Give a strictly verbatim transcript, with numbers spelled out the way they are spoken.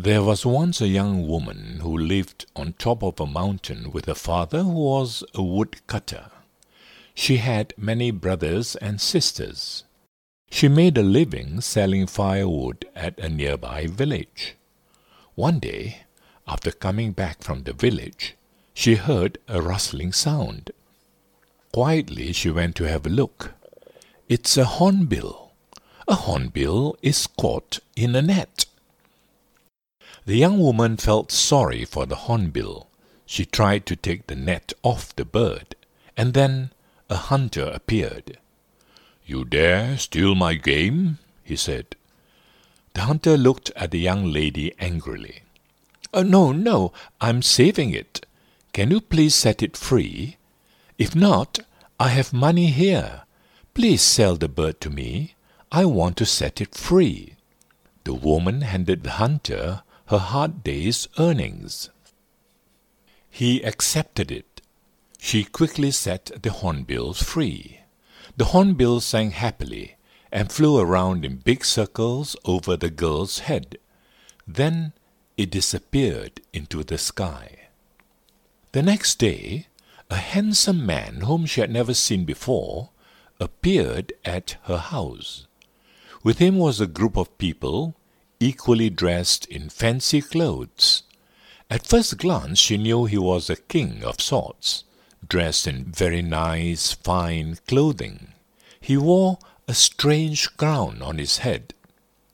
There was once a young woman who lived on top of a mountain with a father who was a woodcutter. She had many brothers and sisters. She made a living selling firewood at a nearby village. One day, after coming back from the village, she heard a rustling sound. Quietly she went to have a look. It's a hornbill. A hornbill is caught in a net. The young woman felt sorry for the hornbill. She tried to take the net off the bird, and then a hunter appeared. "You dare steal my game?" he said. The hunter looked at the young lady angrily. "Oh, no, no, I'm saving it. Can you please set it free? If not, I have money here. Please sell the bird to me. I want to set it free." The woman handed the hunter her hard day's earnings. He accepted it. She quickly set the hornbill free. The hornbill sang happily and flew around in big circles over the girl's head. Then it disappeared into the sky. The next day, a handsome man whom she had never seen before appeared at her house. With him was a group of people, equally dressed in fancy clothes. At first glance she knew he was a king of sorts, dressed in very nice, fine clothing. He wore a strange crown on his head,